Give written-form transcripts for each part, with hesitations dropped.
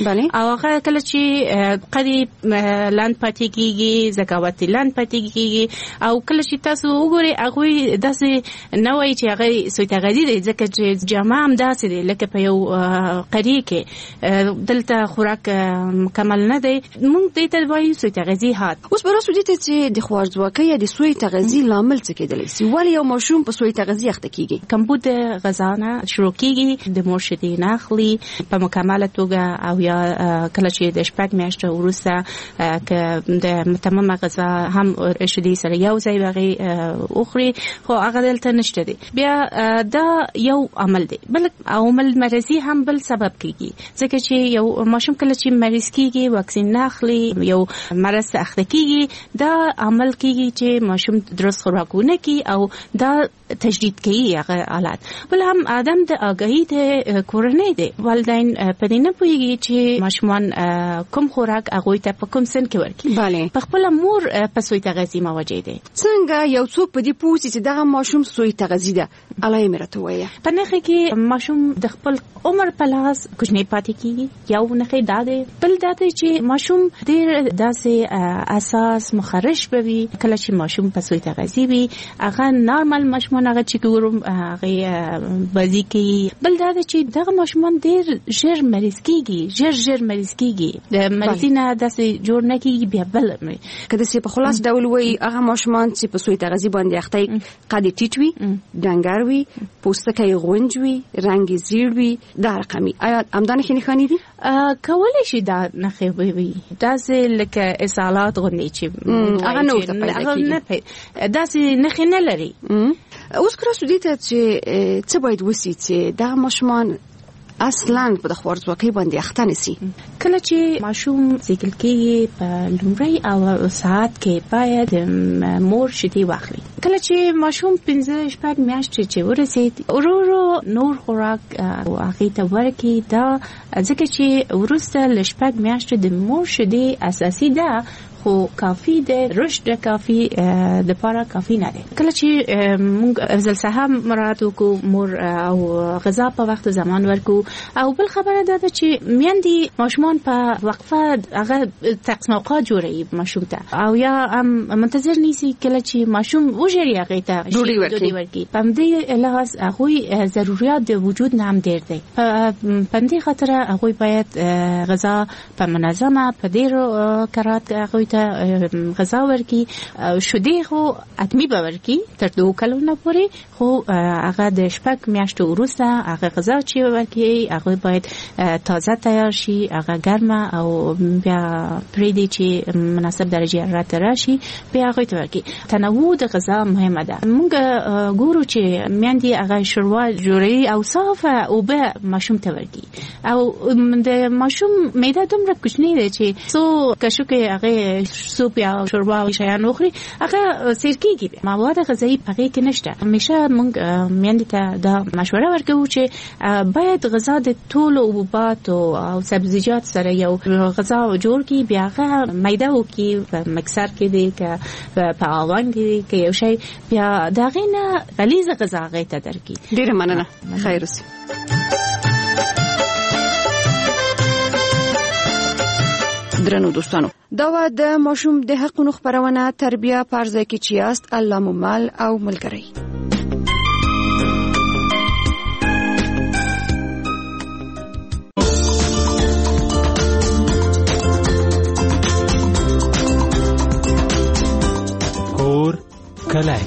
او هغه کله چې قریب لاند پاتې کیږي زکاوت لاند پاتې کیږي او کله چې تاسو وګورئ هغه داسې نه وایي چې هغه سوی تغذیه دی ځکه چې جامه هم داسې دی لکه په یو قریه کې دلته خوراک مکمل نه دی موږ دې ته وایو سوی تغذیه هات. اوس به راسو دي ته چې د خوارځواکۍ یا د سوی تغذیه لامل څه کېدلی شي ولې یو ماشوم په سوی تغذیه اخته کیږي؟ کمبود غذا نه شروع کیږي د مور شیدې نه اخلي په مکمله توګه او یا کله چې د شپږ میاشتې وروسته که د متممه غذا هم شیدې سره یو ځای وغه اخري خو هغه دلته نشته دی. بیا دا یو عمل دی بل عمل مرضی هم بل سبب کیږي ځکه چې یو ماشوم کله چې مریض کیږي واکسین نه اخلي یو مرض اخته کیږي دا عمل کیږي چې ماشوم درست خوراکونه کوي او دا تجدید کوي هغه حالات. بل هم آدم د آگاهی د کورنۍ دی والدین په دې نه پوهیږي چې ماشومان کوم خوراک هغه ته په کوم سن کې ورکړي. په خپل مور په سوی تغذیه موجه دی. څنګه یو څوک په دې پوهیږي چې دا ماشوم سوی تغذیه ده علای مرته وایي په نخې کې ماشوم د خپل عمر په لاس کوچنی پاتې کیږي یو نخې داده بل داده چې ماشوم ډیر داسې اساس مخرش بوي کله چې ماشوم په سوی تغذیه وي هغه نارمل ماشومان هغه چې ګورم هغه بازی کوي بل داده چې دغه ماشومان ډیر ژر مریض کیږي ژر مریض کیږي د مریضینه داسې جوړ نه کیږي بیا بل کله چې په خلاص ډول وایي هغه ماشومان چې په سوی تغذیه باندې اخته قد ټیټ وي ډنګر وي پوستکی غونج وي رنگ زیړ وي دا رقمي آیا همدانه کې نښانې دي کولای شي دا نخې وي داسې لکه اسهالات غوندې چې هغه نو ته پیدا کیږي داسې نخې نه لري. اوس کرا سودی ته چې څه باید وسی چې دا ماشومان اصلا په د خوارځواکۍ باندې اخته نشي. کله چې ماشوم زیږل کېږي په لومړی او ساعت کې باید مور شیدې واخلي. کله چې ماشوم 15-16 میاشتې چې ورسید ورو نور خوراک هغه ته ورکړي دا ځکه چې ورسته لشپږ میاشتې د مور شیدې اساسي ده خو کافی ده رشد کافی د پاره کافی نه ده. کله چې موږ افضل صحه مراعات وکړو مور او غذا په وخت زمان ورکو او بل خبره ده چې میندې ماشومان په وقفه هغه تقسیم اوقات جوړوي ماشوم ته او یا هم منتظر نیسي کله چې ماشوم وژړي هغه ته ډوډۍ ورکړي. په دې لحاظ هغه ضرورت د وجود نه هم ډیر دی. په دې خاطر هغه باید غذا په منظمه په ډیرو کرات هغه غذا ورکی شودې خو اتمی به ورکی تر 2 کلونو پورې خو هغه د شپږ میاشتو وروسته هغه غذا چې ورکی هغه باید تازه تیار شي هغه ګرمه او بیا پریدي چې مناسب درجه حرارت راشي بیا هغه ته ورکی. تنوع د غذا مهمه ده. موږ ګورو چې میندې هغه شوروا جوړي او صافه او به ماشوم ته ورکی او د ماشوم معده دومره کوچنی دی چې څو کشو کې هغه سوپ یا شوربا او شیان اخري هغه سیر کیږي مواد غذایی پکې کې نشته. همیشه موږ میندې ته دا مشوره ورکوو چې باید غذا د ټول حبوبات او سبزیجات سره یو غذا جوړ کی بیا هغه میده وکي په مکسر کې دی که په اوون کې دی که یو شی بیا دا غینه غلیظ غذا غي ته درکې. ډیره مننه خیر اوسې. درنو دوستانو دا و د ماشوم د حقونو خبرونه تربیه پرځای کې چیاست الله ممل او ملګری. کور کلای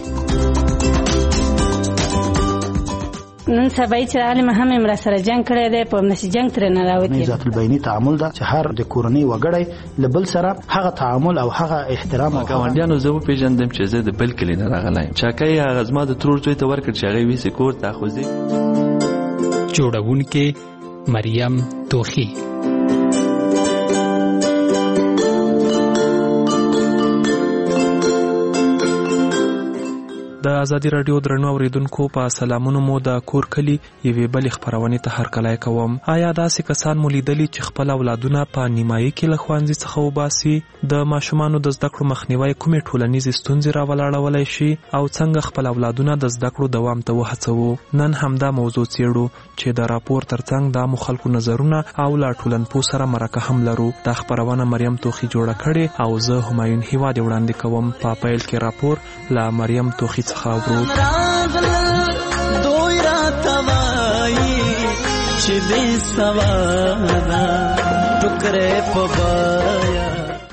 نن سبا چې عالم هم امر سره جنگ کړی دی په نشي جنگ تر نه راوتی. ذات البینی تعامل دا چې هر د کورنۍ وګړی لبل سره هغه تعامل او هغه احترام او ګاونډیانو زه په پیژندم چې زه د بل کلی نه راغلایم. چاکای هغه زما د ترور ته ورکړ چې هغه ویسه کور ته خوځي. جوړونکې مریم توخی. د ازادي رادیو درنو اوریدونکو په سلامونو مو د کور کلی یوې بلې خپرونې ته هرکلی کوم. آیا داسې کسان مو لیدلي چې خپل اولادونه په نیمایي کې له ښوونځي څخه وباسي؟ د ماشومانو د زده کړو مخنیوی کومې ټولنیزې ستونزې راولاړولی شي او څنګه خپل اولادونه د زده کړو دوام ته وهڅوو؟ نن همدا موضوع څیړو چې د راپور ترڅنګ د عامو خلکو نظرونه او له ټولنپوه سره مرکه هم لرو. دا خپرونه مریم توخي جوړه کړې او زه همایون هیواد وړاندې کوم. په پیل کې راپور له مریم توخي څخه اورو. دوی راتوایی چې دې سوانا ټوکرې په بایا.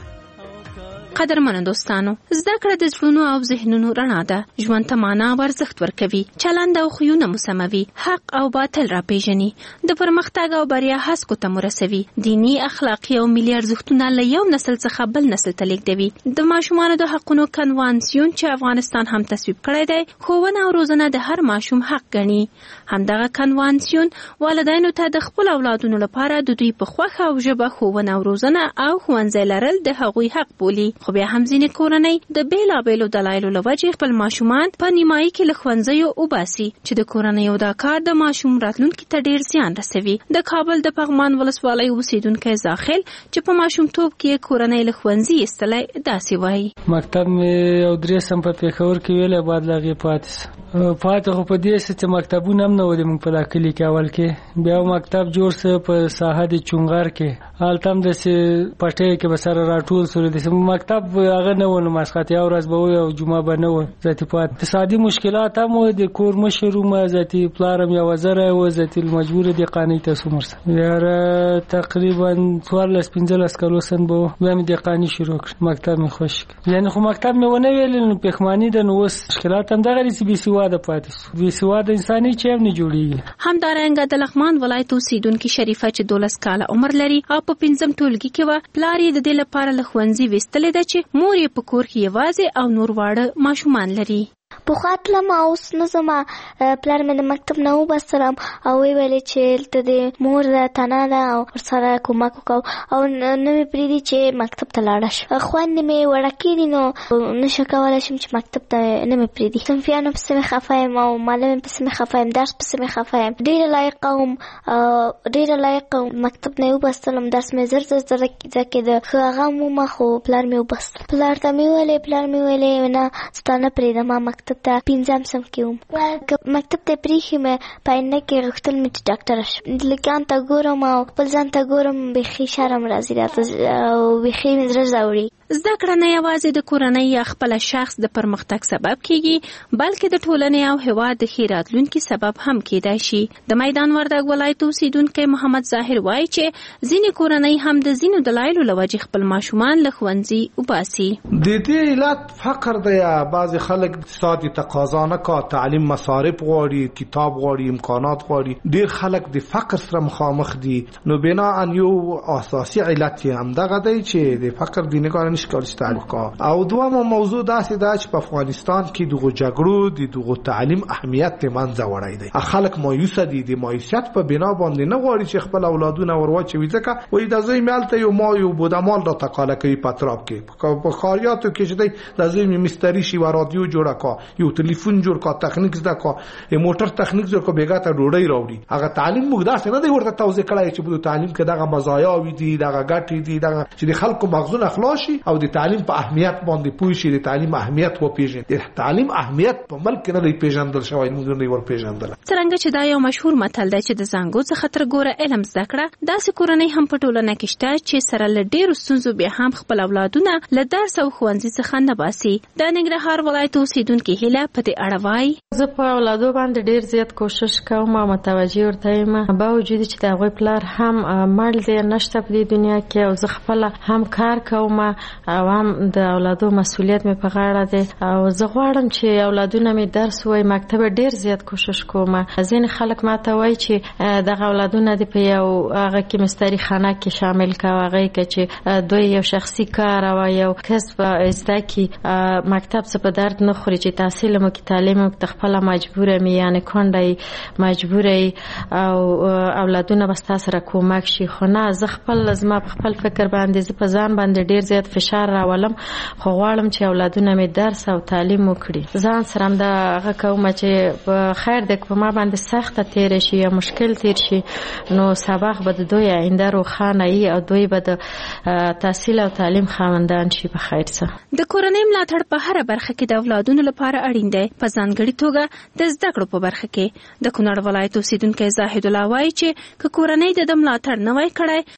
قدرمنو دوستانو، زده کړه د زړونو او ذهنونو رڼا ده. ژوند ته معنا او ارزښت ورکوي، چلند او خویونه مو سموي، حق او باطل راپیژني، د پرمختګ او بریا هڅو ته مو رسوي، دینی، اخلاقی او ملي ارزښتونه له یو نسل څخه بل نسل ته لیږدوي. د ماشومانو د حقونو کنوانسیون چې افغانستان هم تصویب کړی دی، ښوونه او روزنه د هر ماشوم حق ګڼي. همدغه کنوانسیون والدینو ته د خپل اولادونو لپاره د دوی په خوښه او ژبه ښوونه او روزنه او ښوونځی لرل د هغوی حق بولي. خو بیا هم ځینې کورنۍ د بیلابیلو دلایلو له وجې خپل ماشومان په نیمایي کې له ښوونځیو وباسي چې د کورنیو دا کار د ماشوم راتلونکي ته ډیر زیان رسوي. د کابل د پغمان ولسوالۍ اوسیدونکی زاخل چې په ماشومتوب کې کورنۍ له ښوونځي ایستلی داسې وایي. مکتب مې یو 3 سم په پېښور کې ویلی، بعد له هغې پاتې خو په دې چې مکتبونه هم نه و د موږ په دا کلي کې. اول کې بیا مکتب جوړ سه په ساحه د چونغر کې، هلته هم داسې پټۍ کې به سره راټول سولو. داسې مکتب هغه نه و، نو ماسخط یو ورځ به وي او جمعه به نه وه. ذاتي پاتې اقتصادي مشکلات هم و، د کور مشر وم، ذاتي پلار هم 1000 و، ذاتي مجبور دی قانع ته څومره یاره تقریبا 14-15 کالو سن به بیا مې د قانع شروع کړ. مکتب مې خوښ کړ، یعنې خو مکتب مې ونه ویل، نو پښماني ده. نو اوس مشکلات هم دغه دي چې بې سواده پاتې شو. بې سواده انساني چې هم نه جوړېږي. همدارنګه د لغمان ولایت اوسیدونکې شریفه چې 12 کاله عمر لري او په 5م ټولګي کې وه، پلار یې د دې لپاره له ښوونځي ویستلی ده چې مور یې په کور کې یوازې او نور واړه ماشومان لري. پخوا تلم اوس نه ځمه. پلار مې د مکتب نه وبستلم او ویلې چې هلته د مور تنه ده او ورسره کومک وکړو او نه مې پرېږدي چې مکتب ته لاړه شم. خویندې مې وړکې دي، نو نشه کولی شم چې مکتب ته نه مې پرېږدي. صنفیانو پسې مې خفه یم او معلم پسې مې خفه یم، درس پسې مې خفه یم. ډېره لایقه وم، مکتب نه یې وبستلم. درس مې زر کېده، ښه هغه مومه، خو پلار مې وبستل. پلار ته مې ویلې نه ستا نه پرېږدم مکتب ته. 5م سم کې وم، مکتب ته پرېښي مې په آینده کې غوښتل مې چې ډاکټره شم. لکان ته ګورم او خپل ځان ته ګورم، بیخي شرم راځي راته او بیخي مې زړه ځاوړي. زده کړه نه یوازې د کورنۍ یا خپل شخص د پرمختګ سبب کیږي، بلکې د ټولنې او هیواد د ښې راتلونکي سبب هم کیدای شي. د میدان وردګ ولایت اوسیدونکی محمد ظاهر وایي چې ځینې کورنۍ هم د ځینو دلایلو له وجې خپل ماشومان له ښوونځي وباسي. د دې علت فقر دی. بعضې خلک اقتصادي تقاضا نه کا، تعلیم مصارف غواړي، کتاب غواړي، امکانات غواړي. ډېر خلک د فقر سره مخامخ دي. نو بنا ان یو اساسي علت یې همدغه دی چې د فقر د نګار نشکل تعلق کا. او دومره موضوع داسې ده چې په افغانستان کې دغه جګړو د دغه تعلیم اهمیت ته منځ وړی دی. خلک مایوس دي، د مایوسیت په بنا باندې نه غواړي چې خپل اولادونه ورواچوي، ځکه وایي د زوی مالته یو بودمال را تقاله کوي په اطراف کې. په خاریاتو کې چې دی د زوی مستری شي و رادیو جوړه کا، یو ټلیفون جوړ کا، تخنیک زده کا، موټر تخنیک جوړ کا، بیګا ته ډوډۍ راوړي. هغه تعلیم موږ داسې نه دی ورته توضیح کړی چې په تعلیم کې دغه مزایاوې دي، دغه ګټې دي، دغه چې د خلکو مغزونه خلاص شي او د تعلیم په اهمیت باندې پوه شي، د تعلیم اهمیت وپیژني. د تعلیم اهمیت په ملک نه دی پیژندل شوی، موږ نه ورپیژندل. څرنګه چې دا یو مشهور متل دی چې د زنګو څخه تر ګوره علم زده کړه، داسې کورنۍ هم په ټولنه کې شته چې سره له ډېرو ستونزو بیا هم خپل اولادونه له درس او ښوونځي څخه نه باسي. د ننګرهار ولایت اوسیدونکې هیله په دې اړه وایي. زه په اولادو باندې ډېر زیات کوشش کوم او متوجه ورته یم، باوجود چې د هغوی پلار هم مړ دی، نشته په دې دنیا کې، او زه خپله هم کار کوم او هم د اولادو مسؤلیت مې په غاړه دی. او زه غواړم چې اولادونه مې درس وایي. مکتب ډېر زیات کوشش کوم. ځینې خلک ماته وایي چې دغه اولادونه دې په یو هغه کې مستري خانه کې شامل کړه، هغه کې چې دوی یو شخصي کار او یو کسب زده کړي. مکتب څه په درد نه خوري چې تاسو تحصیل مو کې تعلیم مو خپل مجبور مې یعنی کونډای مجبور او اولادونه بستا سره کومک شي خو نه زه خپل زما خپل فکر باندې زه په ځان باندې ډیر زیات فشار راولم خو غواړم چې اولادونه مې درس او تعلیم وکړي ځان سره هم دا هغه کوم چې خیر د په ما باندې سخت تیر شي یا مشکل تیر شي نو سبق به دوی آینده روښانه وي او دوی به د تحصیل او تعلیم خاوندان شي په خیر سره د کورنۍ ملاتړ په هر برخه کې د اولادونو لپاره اړین دی په ځانګړي توګه د زده کړو په برخه کې د کونړ ولایت اوسیدونکو زاهد الله وایي چې کورنۍ د ملاتړ نه وای کړای